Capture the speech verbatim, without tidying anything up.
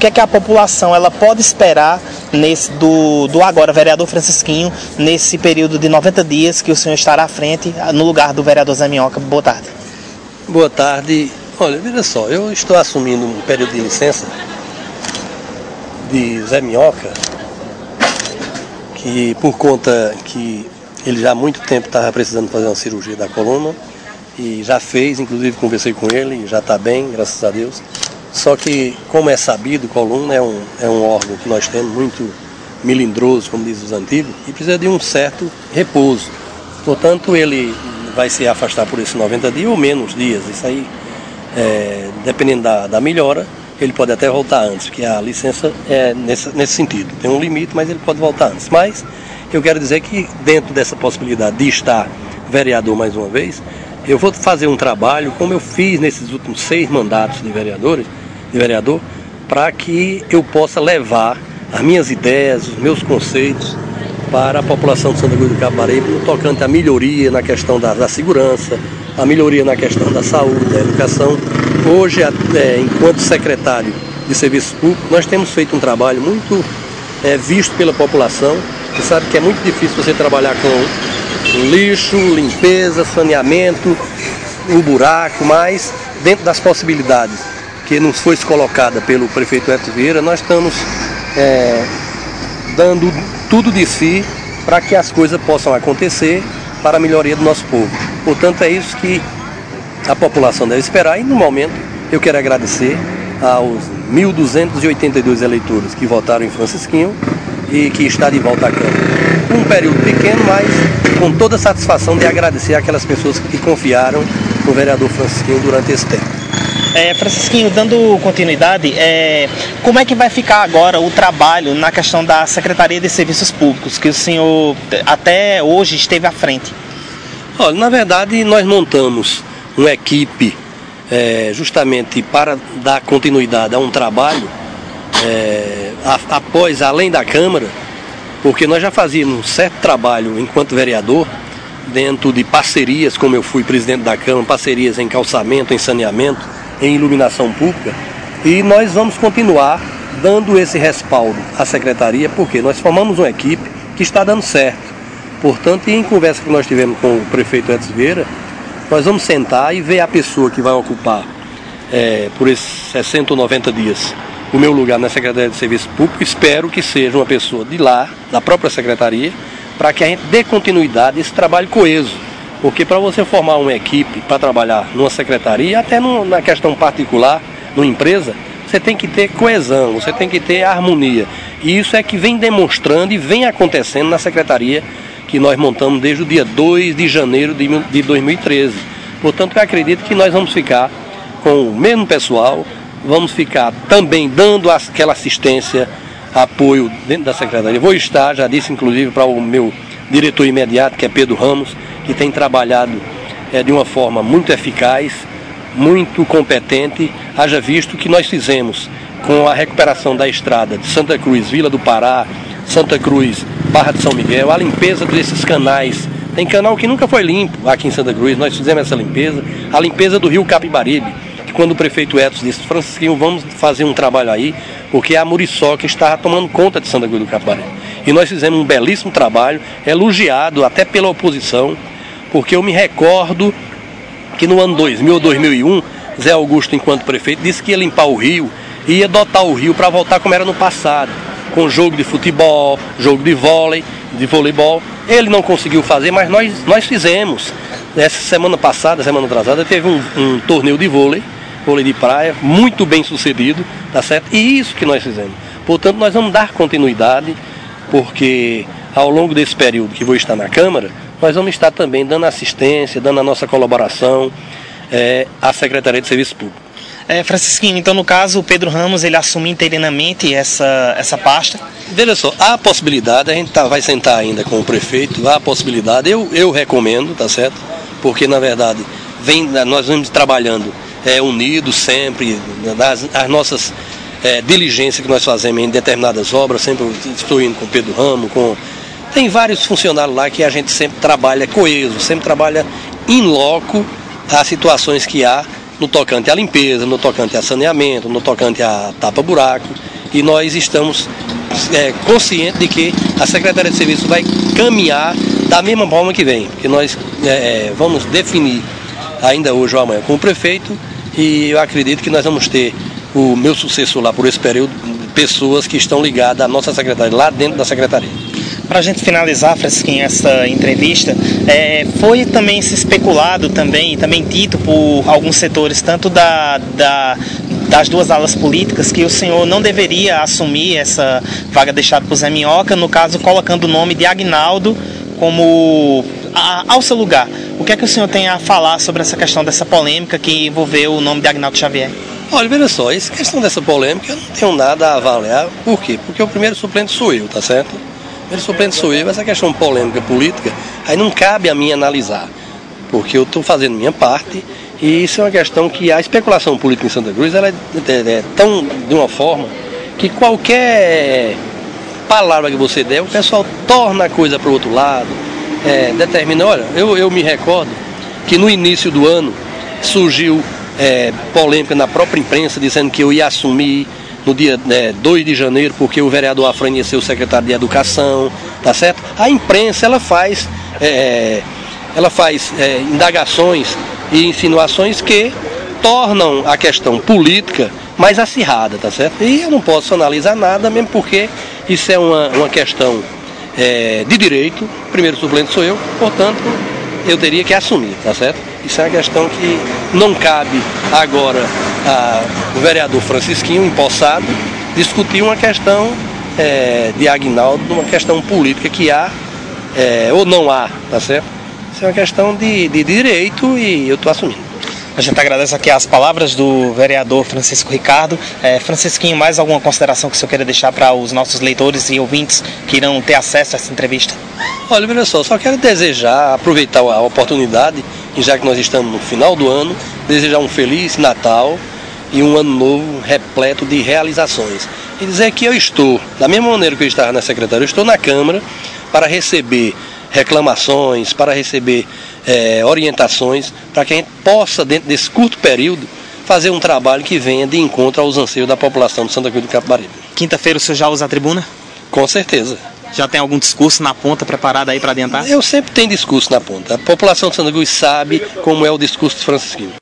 que é que a população ela pode esperar nesse, do, do agora vereador Francisquinho, nesse período de noventa dias que o senhor estará à frente, no lugar do vereador Zé Minhoca? Boa tarde. Boa tarde. Olha, veja só, eu estou assumindo um período de licença de Zé Minhoca, que por conta que ele já há muito tempo estava precisando fazer uma cirurgia da coluna, e já fez, inclusive conversei com ele, já está bem, graças a Deus. Só que, como é sabido, coluna é um, é um órgão que nós temos muito melindroso, como dizem os antigos, e precisa de um certo repouso. Portanto, ele vai se afastar por esses noventa dias ou menos dias. Isso aí, é, dependendo da, da melhora, ele pode até voltar antes, porque a licença é nesse, nesse sentido. Tem um limite, mas ele pode voltar antes. Mas eu quero dizer que dentro dessa possibilidade de estar vereador mais uma vez, eu vou fazer um trabalho, como eu fiz nesses últimos seis mandatos de, vereadores, de vereador, para que eu possa levar as minhas ideias, os meus conceitos para a população de Santa Cruz do Capibaribe, no tocante à melhoria na questão da, da segurança, a melhoria na questão da saúde, da educação. Hoje, é, enquanto secretário de Serviços Públicos, nós temos feito um trabalho muito é, visto pela população. Você sabe que é muito difícil você trabalhar com lixo, limpeza, saneamento, um buraco, mas dentro das possibilidades que nos foi colocada pelo prefeito Edson Vieira, nós estamos é, dando tudo de si para que as coisas possam acontecer para a melhoria do nosso povo. Portanto, é isso que a população deve esperar, e no momento eu quero agradecer aos mil duzentos e oitenta e dois eleitores que votaram em Francisquinho e que está de volta à Câmara. Um período pequeno, mas com toda a satisfação de agradecer aquelas pessoas que confiaram no vereador Francisquinho durante esse tempo. É, Francisquinho, dando continuidade, é, como é que vai ficar agora o trabalho na questão da Secretaria de Serviços Públicos, que o senhor até hoje esteve à frente? Olha, na verdade, nós montamos uma equipe é, justamente para dar continuidade a um trabalho é, a, após, além da Câmara, porque nós já fazíamos um certo trabalho enquanto vereador, dentro de parcerias, como eu fui presidente da Câmara, parcerias em calçamento, em saneamento, em iluminação pública, e nós vamos continuar dando esse respaldo à Secretaria, porque nós formamos uma equipe que está dando certo. Portanto, em conversa que nós tivemos com o prefeito Edson Vieira, nós vamos sentar e ver a pessoa que vai ocupar é, por esses sessenta ou noventa dias o meu lugar na Secretaria de Serviço Público. Espero que seja uma pessoa de lá, da própria Secretaria, para que a gente dê continuidade a esse trabalho coeso. Porque para você formar uma equipe para trabalhar numa secretaria, até no, na questão particular, numa empresa, você tem que ter coesão, você tem que ter harmonia. E isso é que vem demonstrando e vem acontecendo na secretaria que nós montamos desde o dia dois de janeiro de dois mil e treze. Portanto, eu acredito que nós vamos ficar com o mesmo pessoal, vamos ficar também dando aquela assistência, apoio dentro da secretaria. Vou estar, já disse inclusive para o meu diretor imediato, que é Pedro Ramos, que tem trabalhado é, de uma forma muito eficaz, muito competente, haja visto que nós fizemos com a recuperação da estrada de Santa Cruz, Vila do Pará, Santa Cruz, Barra de São Miguel, a limpeza desses canais. Tem canal que nunca foi limpo aqui em Santa Cruz, nós fizemos essa limpeza, a limpeza do rio Capibaribe, que quando o prefeito Edson disse, Francisquinho, vamos fazer um trabalho aí, porque a muriçoca estava tomando conta de Santa Cruz do Capibaribe. E nós fizemos um belíssimo trabalho, elogiado até pela oposição, porque eu me recordo que no ano dois mil ou dois mil e um, Zé Augusto, enquanto prefeito, disse que ia limpar o rio, e ia dotar o rio para voltar como era no passado, com jogo de futebol, jogo de vôlei, de voleibol. Ele não conseguiu fazer, mas nós, nós fizemos. Essa semana passada, semana atrasada, teve um, um torneio de vôlei, vôlei de praia, muito bem sucedido, tá certo? E isso que nós fizemos. Portanto, nós vamos dar continuidade, porque ao longo desse período que vou estar na Câmara, nós vamos estar também dando assistência, dando a nossa colaboração é, à Secretaria de Serviço Público. É, Francisquinho, então no caso o Pedro Ramos ele assume interinamente essa, essa pasta? Veja só, há a possibilidade, a gente tá, vai sentar ainda com o prefeito, há a possibilidade, eu, eu recomendo, tá certo? Porque na verdade vem, nós vamos trabalhando é, unidos sempre, nas, as nossas é, diligências que nós fazemos em determinadas obras, sempre estou indo com o Pedro Ramos, com... Tem vários funcionários lá que a gente sempre trabalha coeso, sempre trabalha in loco as situações que há no tocante à limpeza, no tocante a saneamento, no tocante a tapa-buraco, e nós estamos é, conscientes de que a Secretaria de Serviços vai caminhar da mesma forma que vem, porque nós é, vamos definir ainda hoje ou amanhã com o prefeito, e eu acredito que nós vamos ter o meu sucessor lá por esse período, pessoas que estão ligadas à nossa secretaria, lá dentro da secretaria. Para a gente finalizar, Francisquinho, essa entrevista, é, foi também se especulado, também, também dito por alguns setores, tanto da, da, das duas alas políticas, que o senhor não deveria assumir essa vaga deixada por Zé Minhoca, no caso colocando o nome de Agnaldo como a, ao seu lugar. O que é que o senhor tem a falar sobre essa questão dessa polêmica que envolveu o nome de Agnaldo Xavier? Olha, veja só, essa questão dessa polêmica eu não tenho nada a avaliar. Por quê? Porque o primeiro suplente sou eu, tá certo? O primeiro suplente sou eu, essa questão polêmica política, aí não cabe a mim analisar, porque eu estou fazendo minha parte, e isso é uma questão que a especulação política em Santa Cruz, ela é, é, é tão de uma forma que qualquer palavra que você der, o pessoal torna a coisa para o outro lado, é, determina. Olha, eu, eu me recordo que no início do ano surgiu É, polêmica na própria imprensa, dizendo que eu ia assumir no dia é, dois de janeiro, porque o vereador Afrânio ia ser o secretário de Educação, tá certo? A imprensa, ela faz, é, ela faz é, indagações e insinuações que tornam a questão política mais acirrada, tá certo? E eu não posso analisar nada, mesmo porque isso é uma, uma questão é, de direito, o primeiro suplente sou eu, portanto, eu teria que assumir, tá certo? Isso é uma questão que não cabe agora ao vereador Francisquinho, empossado, discutir uma questão é, de Agnaldo, uma questão política que há é, ou não há, tá certo? Isso é uma questão de, de direito e eu estou assumindo. A gente agradece aqui as palavras do vereador Francisco Ricardo. É, Francisquinho, mais alguma consideração que o senhor queira deixar para os nossos leitores e ouvintes que irão ter acesso a essa entrevista? Olha, olha só, só quero desejar, aproveitar a oportunidade, e já que nós estamos no final do ano, desejar um feliz Natal e um ano novo repleto de realizações. E dizer que eu estou, da mesma maneira que eu estava na Secretaria, eu estou na Câmara para receber reclamações, para receber é, orientações, para que a gente possa, dentro desse curto período, fazer um trabalho que venha de encontro aos anseios da população de Santa Cruz do Capibaribe. Quinta-feira o senhor já usa a tribuna? Com certeza. Já tem algum discurso na ponta preparado aí para adiantar? Eu sempre tenho discurso na ponta. A população de Santa Cruz sabe como é o discurso de Francisquinho.